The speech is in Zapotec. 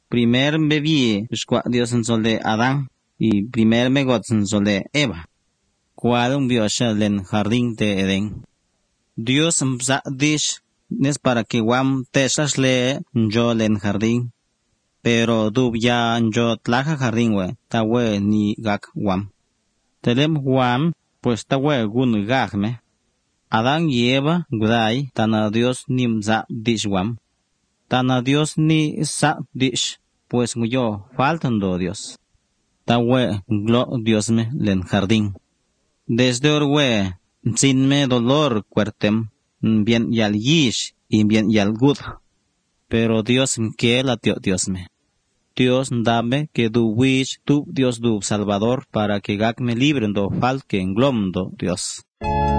Primer me vi Dios en sol de Adán, y primer me got en sol de Eva. Cual un biosha len jardín de Edén. Dios mza dish, nes para que wam teshas le yo len jardín. Pero dub ya yo tlaja jardín we, ta we ni gak wam. Telem wam, pues ta we gun gagme. Adán y Eva gudai, tana Dios ni mza dish wam. Tana Dios ni sa dish, pues yo faltando Dios. Ta we glo Dios me len jardín. Desde orwe, sin me dolor cuertem, bien yal yish y bien yal gud. Pero Dios que la Dios me. Dios dame que du wish tu Dios du Salvador para que gak me libre do fal que englomdo Dios.